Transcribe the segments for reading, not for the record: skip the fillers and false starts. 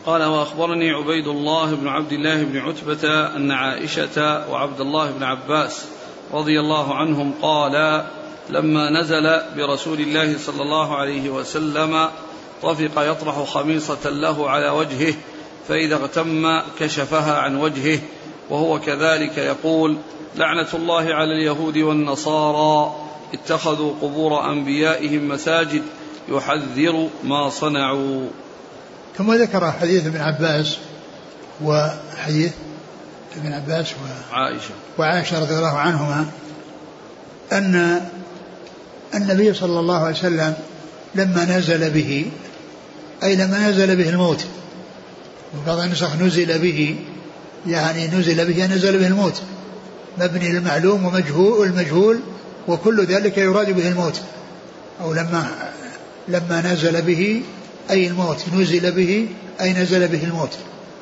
قال وأخبرني عبيد الله بن عبد الله بن عتبة أن عائشة وعبد الله بن عباس رضي الله عنهم قال لما نزل برسول الله صلى الله عليه وسلم طفق يطرح خميصة له على وجهه فإذا اغتم كشفها عن وجهه وهو كذلك يقول لعنة الله على اليهود والنصارى اتخذوا قبور أنبيائهم مساجد يحذر ما صنعوا. ثم ذكر حديث ابن عباس وحديث ابن عباس وعائشة رضي الله عنهما أن النبي صلى الله عليه وسلم لما نزل به أي لما نزل به الموت، وبعض النسخ نزل به يعني نزل به الموت مبني للمعلوم ومجهول المجهول وكل ذلك يراد به الموت، أو لما نزل به أي الموت، نزل به أي نزل به الموت.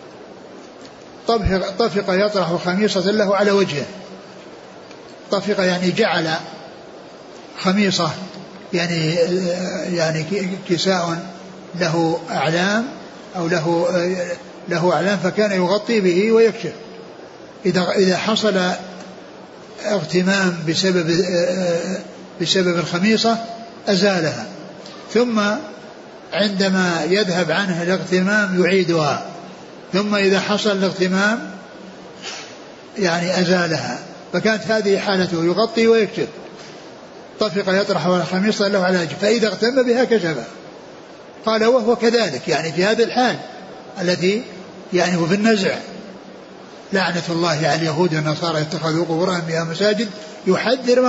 طفق يطرح خميصة له على وجهه. طفق يعني جعل خميصة يعني كساء له أعلام أو له أعلام فكان يغطي به ويكشف. إذا حصل اغتمام بسبب الخميصة أزالها، ثم عندما يذهب عنه الاغتمام يعيدها، ثم إذا حصل الاغتمام يعني أزالها، فكانت هذه حالته يغطي ويكشف. طفق يطرح الخميصة له على وجهه فإذا اغتم بها كشفها. قال وهو كذلك يعني في هذه الحال التي يعني هو في النزع لعنة الله على اليهود والنصارى اتخذوا قبور أنبيائهم مساجد يحذر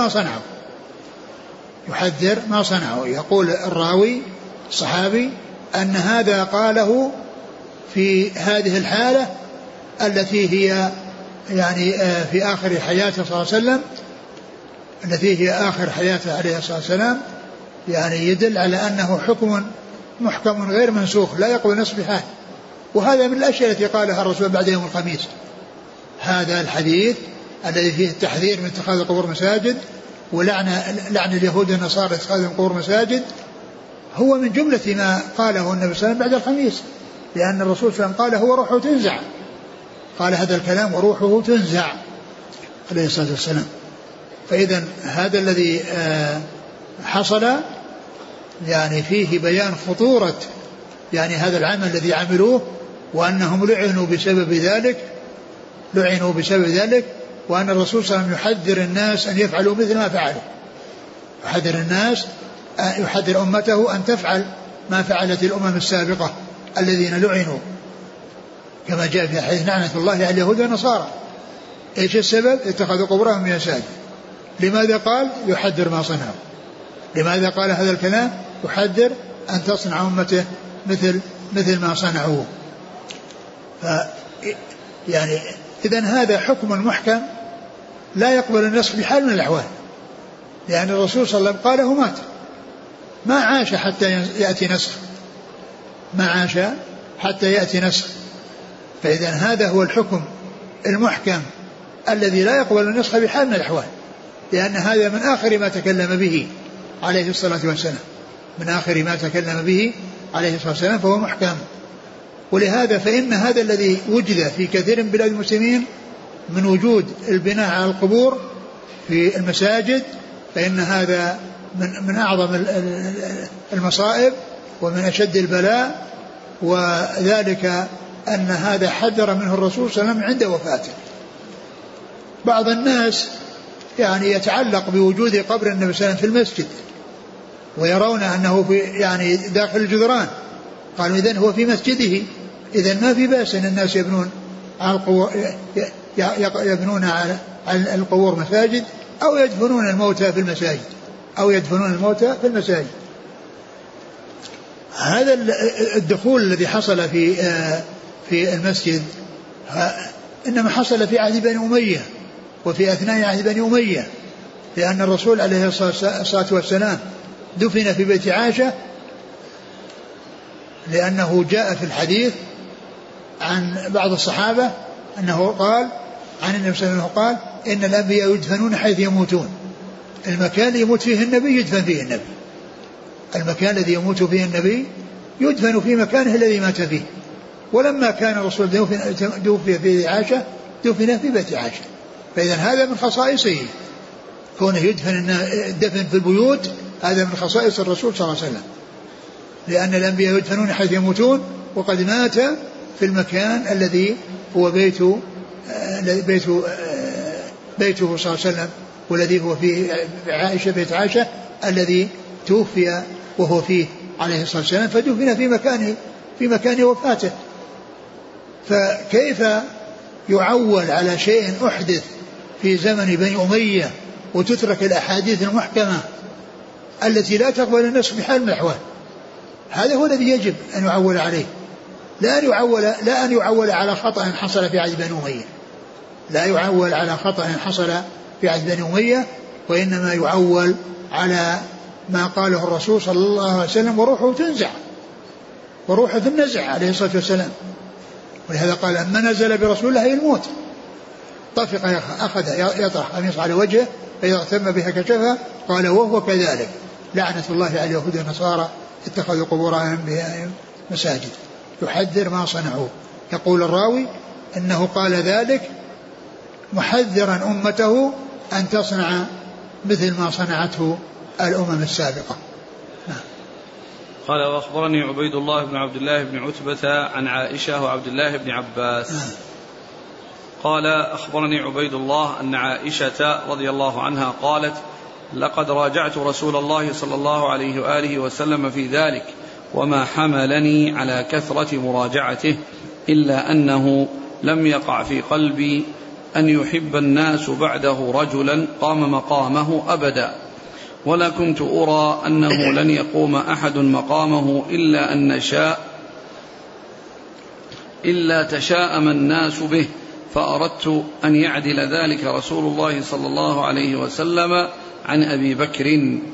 ما صنعوا. يقول الراوي الصحابي أن هذا قاله في هذه الحالة التي هي يعني في آخر حياته صلى الله عليه وسلم، التي هي آخر حياته عليه الصلاة والسلام، يعني يدل على أنه حكم محكم غير منسوخ لا يقبل نسخ بحال. وهذا من الأشياء التي قالها الرسول بعد يوم الخميس. هذا الحديث الذي فيه التحذير من اتخاذ القبور مساجد ولعن اليهود والنصارى اتخاذ القبور مساجد هو من جملة ما قاله النبي صلى الله عليه وسلم بعد الخميس، لأن الرسول صلى الله عليه وسلم قال هو روحه تنزع، قال هذا الكلام وروحه تنزع عليه الصلاة والسلام. فإذا هذا الذي حصل يعني فيه بيان خطورة يعني هذا العمل الذي عملوه، وأنهم لعنوا بسبب ذلك، وأن الرسول صلى الله عليه وسلم يحذر الناس أن يفعلوا مثل ما فعلوا، يحذر أمته أن تفعل ما فعلت الأمم السابقة الذين لعنوا، كما جاء في حديث لعنة الله على اليهود والنصارى. إيش السبب؟ اتخذوا قبورهم مساجد. لماذا قال؟ يحذر ما صنعوا. لماذا قال هذا الكلام؟ يحذر أن تصنع أمته مثل ما صنعوا. يعني إذن هذا حكم محكم لا يقبل النسخ بحال من الأحوال، لأن الرسول صلى الله عليه وسلم قاله مات، ما عاش حتى يأتي نسخ. فإذا هذا هو الحكم المحكم الذي لا يقبل النسخ بحال من الأحوال، لأن هذا من آخر ما تكلم به عليه الصلاة والسلام، فهو محكم. ولهذا فإن هذا الذي وجد في كثير من بلاد المسلمين من وجود البناء على القبور في المساجد، فإن هذا من أعظم المصائب ومن أشد البلاء، وذلك أن هذا حذر منه الرسول صلى الله عليه وسلم عند وفاته. بعض الناس يعني يتعلق بوجود قبر النبي صلى الله عليه وسلم في المسجد ويرون أنه في يعني داخل الجدران، قالوا إذن هو في مسجده، إذن ما في بأس أن الناس يبنون على القبور مساجد أو يدفنون الموتى في المساجد. هذا الدخول الذي حصل في المسجد إنما حصل في عهد بني أمية وفي أثناء عهد بني أمية، لأن الرسول عليه الصلاة والسلام دفن في بيت عائشة، لأنه جاء في الحديث عن بعض الصحابة أنه قال عن النبي صلى الله عليه وسلم قال إن الأنبياء يدفنون حيث يموتون. المكان اللي يموت فيه النبي يدفن فيه النبي، المكان الذي يموت فيه النبي يدفن في مكانه الذي مات فيه. ولما كان الرسول دوفي في عائشة دفن في بيت عائشة. فإذا هذا من خصائصه، كونه الدفن في البيوت هذا من خصائص الرسول صلى الله عليه وسلم، لأن الأنبياء يدفنون حيث يموتون، وقد مات في المكان الذي هو بيته صلى الله عليه وسلم، والذي هو في عائشة، بيت عائشة الذي توفي وهو فيه عليه الصلاة والسلام، فدفن في مكان وفاته. فكيف يعول على شيء أحدث في زمن بني أمية وتترك الأحاديث المحكمة التي لا تقبل النسخ بحال من الأحوال؟ هذا هو الذي يجب أن يعول عليه، لا أن يعول على خطأ حصل في عهد بني أمية، لا يعول على خطأ حصل في عهد بني أمية، وإنما يعول على ما قاله الرسول صلى الله عليه وسلم، وروحه تنزع، وروحه تنزع عليه الصلاة والسلام. ولهذا قال أما نزل برسول الله الموت طفق أخذ يطرح قميص على وجهه فإذا اغتم بها كشفها، قال وهو كذلك لعنة الله على اليهود والنصارى اتخذوا قبور أنبيائهم مساجد، يحذر ما صنعوا. يقول الراوي إنه قال ذلك محذرا أمته أن تصنع مثل ما صنعته الأمم السابقة. قال وأخبرني عبيد الله بن عبد الله بن عتبة عن عائشة وعبد الله بن عباس قال أخبرني عبيد الله أن عائشة رضي الله عنها قالت لقد راجعت رسول الله صلى الله عليه وآله وسلم في ذلك، وما حملني على كثرة مراجعته إلا أنه لم يقع في قلبي أن يحب الناس بعده رجلا قام مقامه أبدا، ولا كنت أرى أنه لن يقوم أحد مقامه إلا تشاءم الناس به، فأردت أن يعدل ذلك رسول الله صلى الله عليه وسلم عن أبي بكر.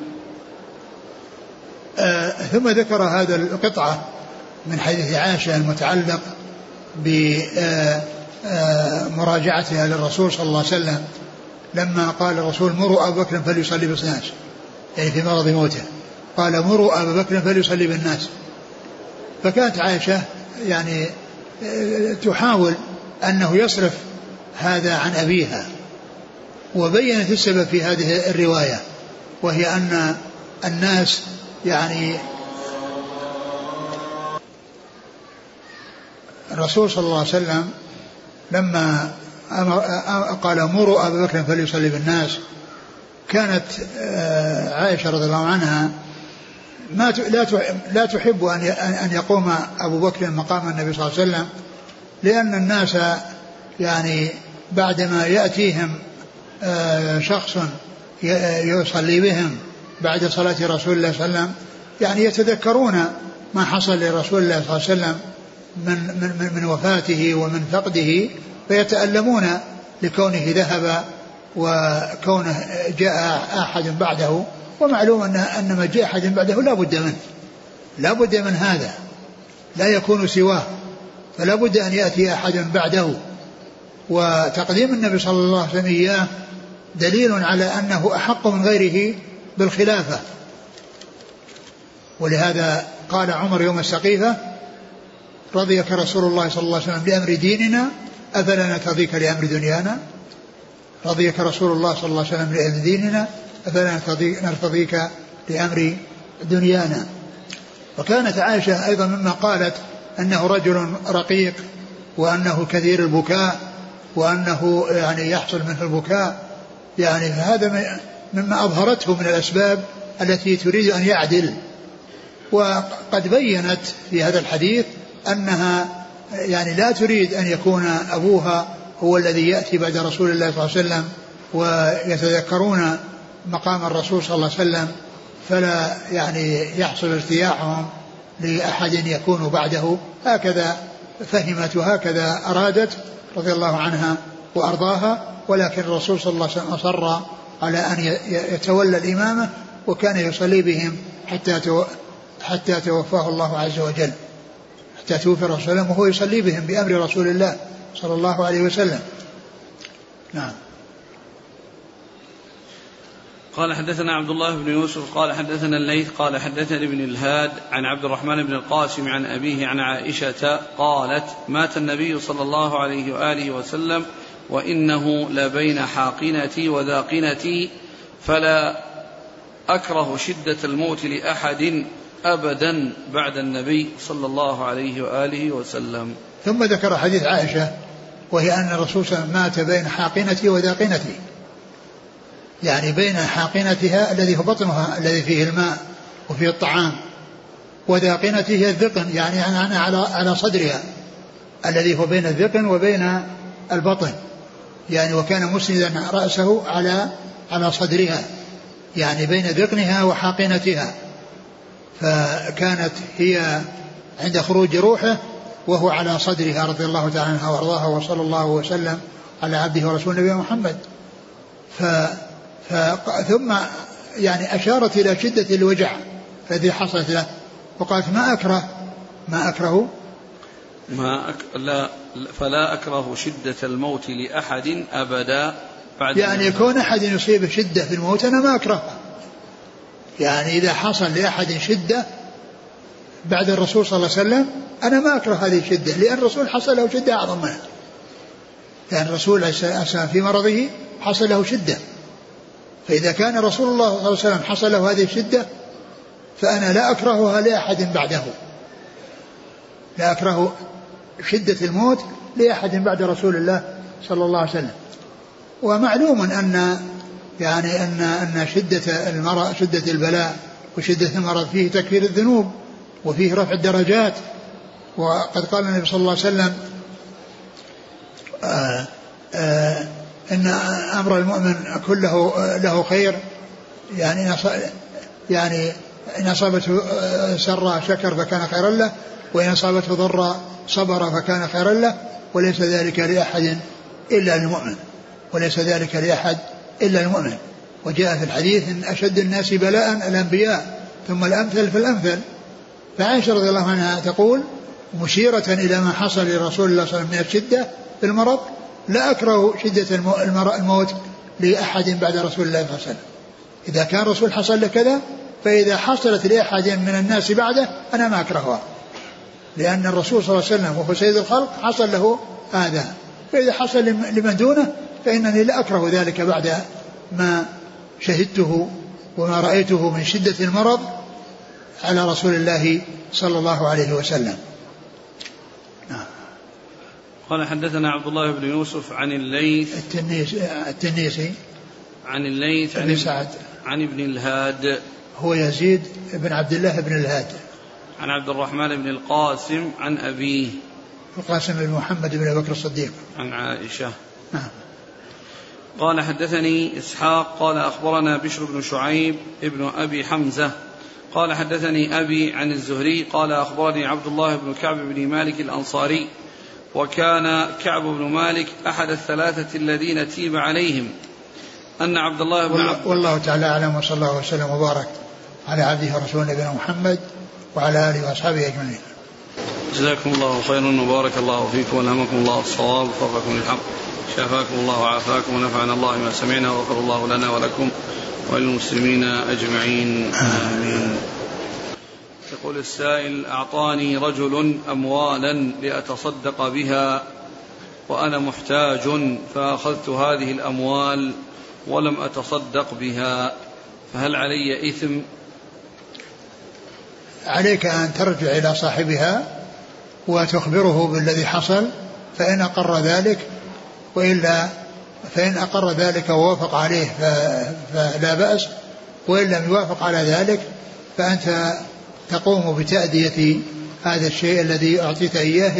ثم ذكر هذا القطعة من حديث عائشة المتعلق بمراجعتها للرسول صلى الله عليه وسلم لما قال الرسول مروا أبا بكر فليصلي بالناس، يعني في مرض موته قال مروا أبا بكر فليصلي بالناس. فكانت عائشة يعني تحاول أنه يصرف هذا عن أبيها، وبينت السبب في هذه الرواية، وهي أن الناس يعني الرسول صلى الله عليه وسلم لما قال مروا أبا بكر فليصلي بالناس، كانت عائشة رضي الله عنها لا تحب أن يقوم أبو بكر مقام النبي صلى الله عليه وسلم، لأن الناس يعني بعدما يأتيهم شخص يصلي بهم بعد صلاة رسول الله صلى الله عليه وسلم يعني يتذكرون ما حصل لرسول الله صلى الله عليه وسلم من وفاته ومن فقده، فيتألمون لكونه ذهب وكونه جاء أحد بعده، ومعلوم أن ما جاء أحد بعده لا بد من هذا، لا يكون سواه، فلا بد أن يأتي أحد بعده. وتقديم النبي صلى الله عليه وسلم إياه دليل على أنه أحق من غيره بالخلافة. ولهذا قال عمر يوم السقيفة رضيك رسول الله صلى الله عليه وسلم لأمر ديننا أفلا نرتضيك لأمر دنيانا، رضيك رسول الله صلى الله عليه وسلم لأمر ديننا أفلا نرتضيك لأمر دنيانا. وكانت عائشة أيضا مما قالت أنه رجل رقيق، وأنه كثير البكاء، وأنه يعني يحصل منه البكاء، يعني هذا مما أظهرته من الأسباب التي تريد أن يعدل. وقد بينت في هذا الحديث أنها يعني لا تريد أن يكون أبوها هو الذي يأتي بعد رسول الله صلى الله عليه وسلم ويتذكرون مقام الرسول صلى الله عليه وسلم، فلا يعني يحصل ارتياحهم لأحد يكون بعده. هكذا فهمت وهكذا أرادت رضي الله عنها وأرضاها، ولكن الرسول صلى الله عليه وسلم أصر على أن يتولى الإمامة، وكان يصلي بهم حتى توفاه الله عز وجل، حتى توفى الرسول صلى الله عليه وسلم وهو يصلي بهم بأمر رسول الله صلى الله عليه وسلم. نعم. قال حدثنا عبد الله بن يوسف قال حدثنا الليث قال حدثني ابن الهاد عن عبد الرحمن بن القاسم عن أبيه عن عائشة قالت مات النبي صلى الله عليه وآله وسلم وإنه لبين حاقنتي وذاقنتي فلا أكره شدة الموت لأحد أبدا بعد النبي صلى الله عليه وآله وسلم. ثم ذكر حديث عائشة وهي أن الرسول صلى الله عليه وسلم مات بين حاقنتي وذاقنتي، يعني بين حاقنتها الذي هو بطنها الذي فيه الماء وفيه الطعام، وذاقنته هي الذقن يعني على صدرها الذي هو بين الذقن وبين البطن، يعني وكان مسندا رأسه على صدرها يعني بين ذقنها وحاقنتها، فكانت هي عند خروج روحه وهو على صدرها رضي الله تعالى عنها وارضاها وصلى الله وسلم على عبده ورسوله نبينا محمد. ثم يعني أشارت إلى شدة الوجع الذي حصلت له وقالت ما أكره فلا أكره شدة الموت لأحد أبدا بعد يعني يكون أحد يصيب شدة في الموت أنا ما أكرهها، يعني إذا حصل لأحد شدة بعد الرسول صلى الله عليه وسلم أنا ما أكره هذه الشدة، لأن الرسول حصل له شدة أعظم منها، لأن الرسول في مرضه حصل له شدة، فإذا كان رسول الله صلى الله عليه وسلم حصل له هذه الشدة فأنا لا أكرهها لأحد بعده، لا أكره شدة الموت لأحد بعد رسول الله صلى الله عليه وسلم. ومعلوم أن يعني أن شدة المرض شدة البلاء وشدة المرض فيه تكفير الذنوب وفيه رفع الدرجات، وقد قال النبي صلى الله عليه وسلم إن أمر المؤمن كله له خير، يعني إن أصابته سر شكر فكان خيرا له، وإن أصابته ضر صبر فكان خيرا له، وليس ذلك لأحد إلا المؤمن، وليس ذلك لأحد إلا المؤمن. وجاء في الحديث إن أشد الناس بلاء الأنبياء ثم الأمثل فالأمثل. فعائشة رضي الله عنها تقول مشيرة إلى ما حصل لرسول الله صلى الله عليه وسلم من الشدة في المرض لا أكره شدة الموت لأحد بعد رسول الله صلى الله عليه وسلم. إذا كان رسول حصل له كذا فإذا حصلت لأحد من الناس بعده أنا ما أكرهها، لأن الرسول صلى الله عليه وسلم وهو سيد الخلق حصل له هذا، فإذا حصل لمن دونه فإنني لا أكره ذلك بعد ما شهدته وما رأيته من شدة المرض على رسول الله صلى الله عليه وسلم. قال حدثنا عبد الله بن يوسف عن الليث التنيسي عن الليث عن سعد عن ابن الهاد هو يزيد بن عبد الله بن الهاد عن عبد الرحمن بن القاسم عن أبيه القاسم بن محمد بن بكر الصديق عن عائشة. قال حدثني إسحاق قال أخبرنا بشر بن شعيب ابن أبي حمزة قال حدثني أبي عن الزهري قال أخبرني عبد الله بن كعب بن مالك الأنصاري، وكان كعب بن مالك أحد الثلاثة الذين تيب عليهم، أن عبد الله بن والله تعالى أعلم، وصلى الله وسلم وبارك على عبده ورسوله نبينا محمد وعلى آله وأصحابه أجمعين. جزاكم الله خيرا وبارك الله فيكم والهمكم الله الصواب ووفقكم للحق، شافاكم الله وعافاكم ونفعنا الله ما سمعنا وغفر الله لنا ولكم وللمسلمين أجمعين آمين. يقول السائل أعطاني رجل أموالا لأتصدق بها وأنا محتاج فأخذت هذه الأموال ولم أتصدق بها، فهل علي إثم؟ عليك أن ترجع إلى صاحبها وتخبره بالذي حصل، فإن أقر ذلك، وإلا فإن أقر ذلك ووافق عليه فلا بأس، وإن لم يوافق على ذلك فأنت تقوم بتأدية هذا الشيء الذي أعطيت إياه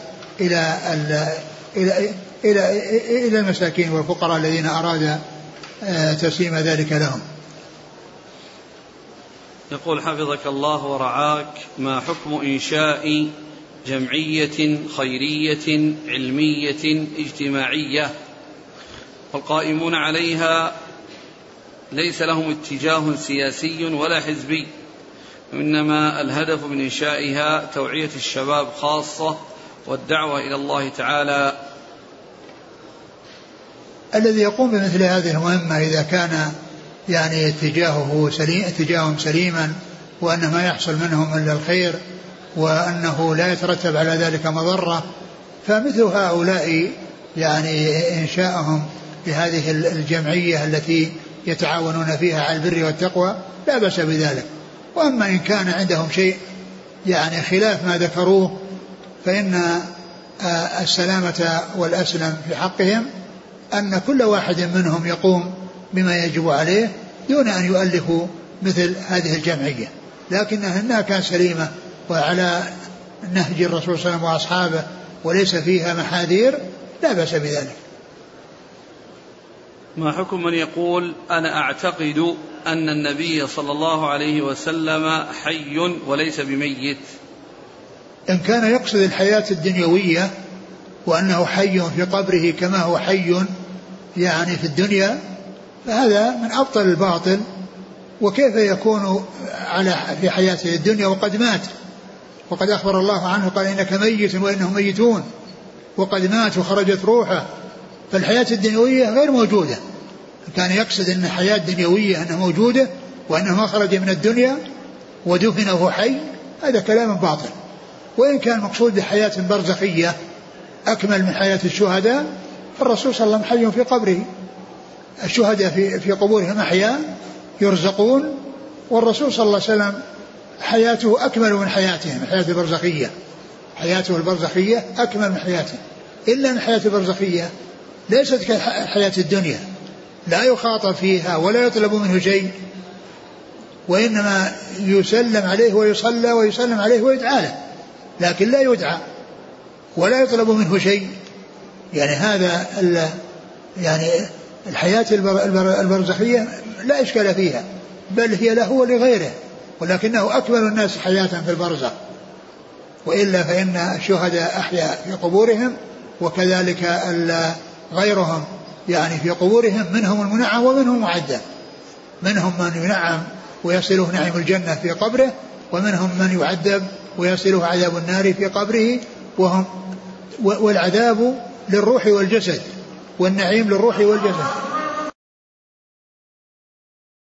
إلى المساكين والفقراء الذين أراد تسليم ذلك لهم. يقول حفظك الله ورعاك، ما حكم إنشاء جمعية خيرية علمية اجتماعية والقائمون عليها ليس لهم اتجاه سياسي ولا حزبي، وإنما الهدف من إنشائها توعية الشباب خاصة والدعوة إلى الله تعالى؟ الذي يقوم بمثل هذه المهمة إذا كان يعني اتجاههم سليما، وأن ما يحصل منهم إلا الخير، وأنه لا يترتب على ذلك مضرة. فمثل هؤلاء يعني إنشاءهم لهذه الجمعية التي يتعاونون فيها على البر والتقوى لا بأس بذلك. وأما إن كان عندهم شيء يعني خلاف ما ذكروه فإن السلامة والأسلم في حقهم أن كل واحد منهم يقوم بما يجب عليه دون أن يؤلفوا مثل هذه الجمعية، لكنها كانت سليمة وعلى نهج الرسول صلى الله عليه وسلم وأصحابه وليس فيها محاذير لا بأس بذلك. ما حكم من يقول أنا أعتقد أن النبي صلى الله عليه وسلم حي وليس بميت؟ إن كان يقصد الحياة الدنيوية وأنه حي في قبره كما هو حي يعني في الدنيا فهذا من أبطل الباطل. وكيف يكون في حياته الدنيا وقد مات؟ وقد أخبر الله عنه قال إنك ميت وإنهم ميتون، وقد مات وخرجت روحه. فالحياة الدنيوية غير موجودة. كان يقصد أن الحياة الدنيوية أنها موجودة وأنه خرج من الدنيا ودفن وهو حي، هذا كلام باطل. وإن كان مقصود بحياة برزخية أكمل من حياة الشهداء فالرسول صلى الله عليه وسلم حي في قبره. الشهداء في قبورهم أحياء يرزقون، والرسول صلى الله عليه وسلم حياته أكمل من حياتهم، الحياة البرزخية حياته البرزخية أكمل من حياته، إلا أن الحياة البرزخية ليست كحياة الدنيا، لا يخاطب فيها ولا يطلب منه شيء، وإنما يسلم عليه ويصلى ويسلم عليه ويدعى له، لكن لا يدعى ولا يطلب منه شيء. يعني هذا يعني الحياة البرزخية لا إشكال فيها، بل هي له ولغيره، ولكنه أكمل الناس حياة في البرزخ. وإلا فإن الشهداء أحياء في قبورهم، وكذلك غيرهم يعني في قبورهم منهم المنعم ومنهم المعذب. منهم من ينعم ويصله نعيم الجنة في قبره، ومنهم من يعذب ويصله عذاب النار في قبره. والعذاب للروح والجسد والنعيم للروح والجسد.